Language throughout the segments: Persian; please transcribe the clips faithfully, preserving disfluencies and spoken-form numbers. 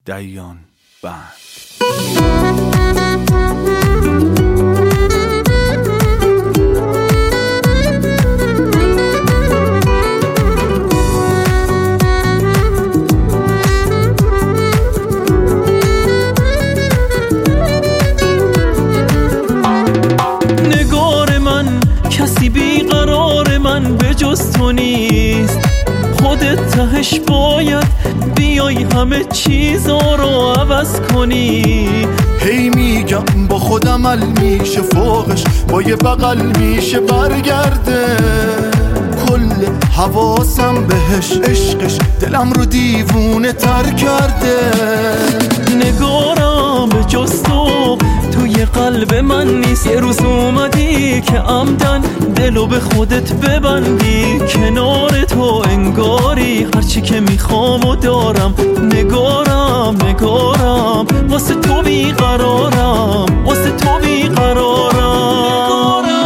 دیان بند. نگار من کسی بیقرار من به جز تو نیست، خودت تهش باید بیای همه چیزا رو عوض کنی. هی میگم با خودم عمل میشه فوقش، با یه بغل میشه برگرده. کل حواسم بهش، عشقش دلم رو دیوونه تر کرده. نگارم به جز تو توی قلب من نیست، یه روز اومدی که عمدن دلو به خودت ببندی. کنار تو انگاری هرچی که میخوام و دارم. نگارم نگارم واسه تو بیقرارم، واسه تو بیقرارم.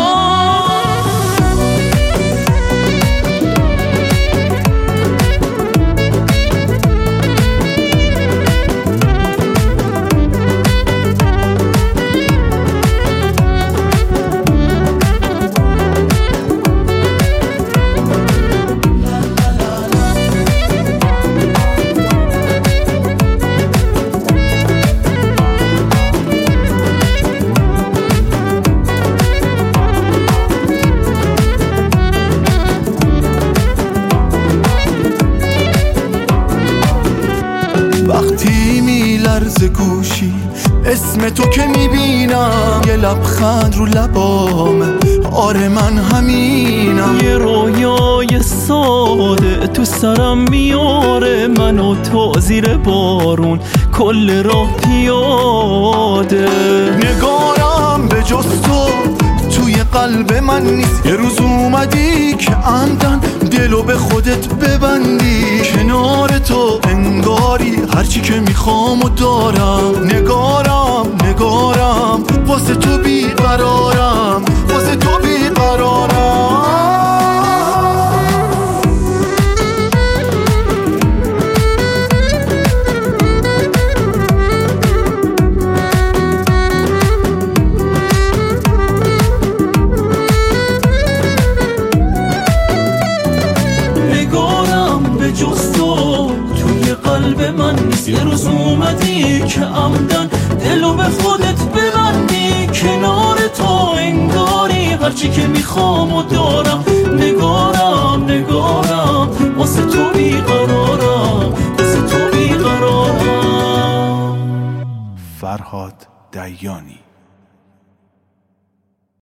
وقتی میلرزه گوشی اسم تو که میبینم، یه لبخند رو لبامه، آره من همینم. یه رویای ساده تو سرم میاره، من و تو زیر بارون کل راه پیاده. نگارم به جز تو توی قلب من نیست، یه روز اومدی که عمدن دلو به خودت ببندی. کنار تو انگاری هرچی که میخوام و دارم. نگارم نگارم واسه تو بیقرارم، واسه تو بیقرارم. جز تو توی قلب من نیست، یه روز اومدی که عمدن دلو به خودت ببندی. کنار تو انگاری هرچی که میخوام و دارم. نگارم نگارم واسه تو بیقرارم، واسه تو بیقرارم. فرهاد دیانی.